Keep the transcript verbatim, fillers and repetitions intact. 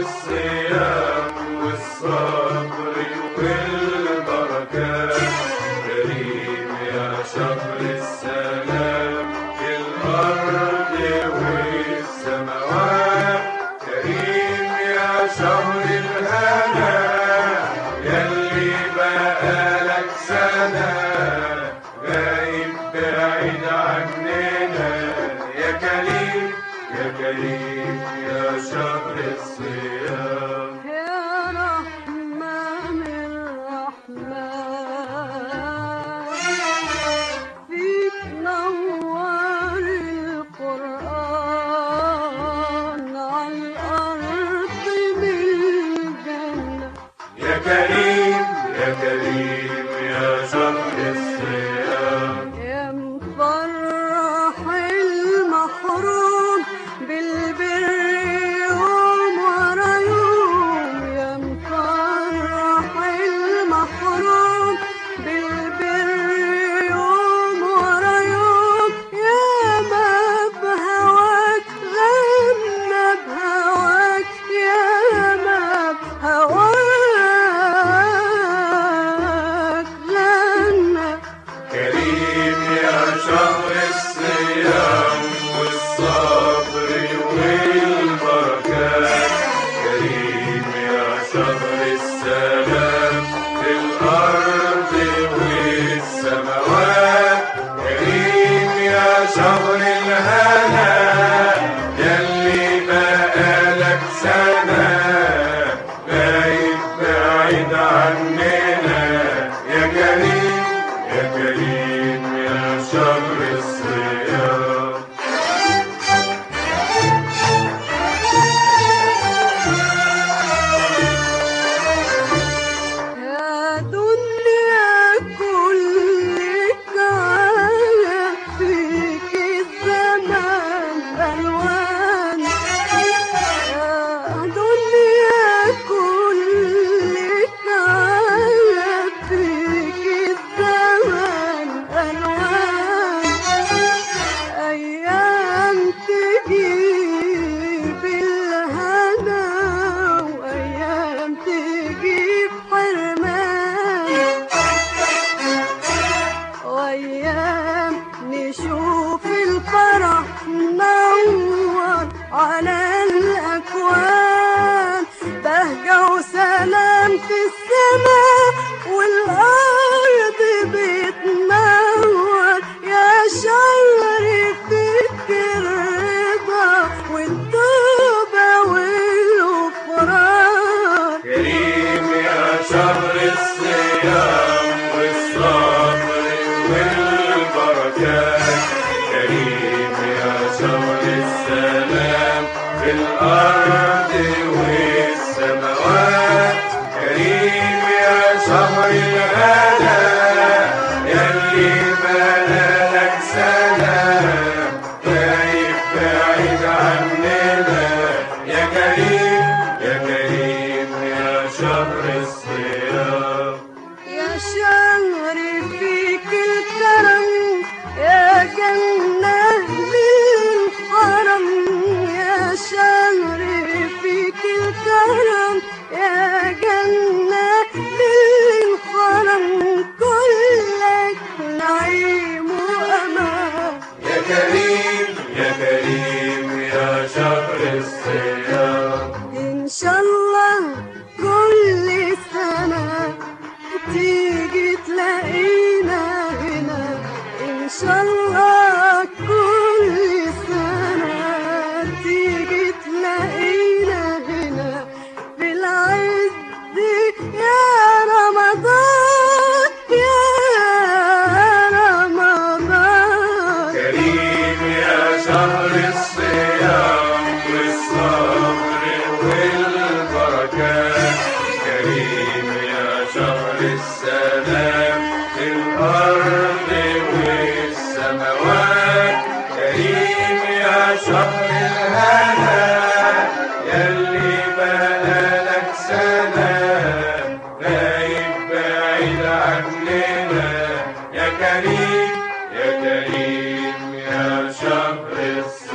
الصيام والصبر والبركات. كريم يا شهر السلام في الأرض والسماوات. كريم يا شهر الهنا يلي بقالك سنة غايب بعيد عننا. يا كريم يا كريم يا شهر الصيام. يا رحمن الرحمن فيك نور القرآن على الأرض بالجنة. يا كريم يا كريم يا شهر الصيام. يا مفرح المحروم بالبر يوم ورا يوم. يا مفرح المحروم بالبر يوم ورا يوم. يا ما بهواك غنى بهواك. يا ما بهواك غنى. كريم يا شهر الصيام والصبر والبركات. كريم يا شهر السلام في الأرض والسماوات. كريم يا شهر الهنا يلي بقالك سنة غايب بعيد عننا. يا كريم يا كريم يا شهر الصيام. يا دنيا كلك عالم فيك الزمان ألوان. يا دنيا كلك عالم فيك الزمان ألوان. أيام تجيب الهنا وأيام تجيب حرمان. وأيام نشوف الفرح منور على الأكوان. بهجة وسلام في السماء والأرض بتنور. يا شهر فيك الرضا والتوبة والغفران. كريم يا شهر الصيام والصبر والبركات. كريم يا شهر السلام في الأرض والسماوات. كريم يا شهر الهنا يلي بقالك سنة غايب بعيد عننا. يا كريم يا كريم يا شهر الصيام. يا شهر فيك الكرم يا جنة للحرم. يا شهر فيك الكرم يا جنة للحرم. كلك نعيم وأمان. يا كريم يا كريم يا شهر الصيام. إن شاء الله كل سنة تيجي تلاقينا هنا. إن شاء الله كل سنة تيجي تلاقينا هنا في العز يا رمضان يا رمضان. كريم يا شهر الصيام والصبر والبركات. كريم يا شهر السلام في الأرض والسماوات. كريم يا شهر الهنا يلي بقالك سنة غايب بعيد عننا. يا كريم يا كريم يا شهر الصيام.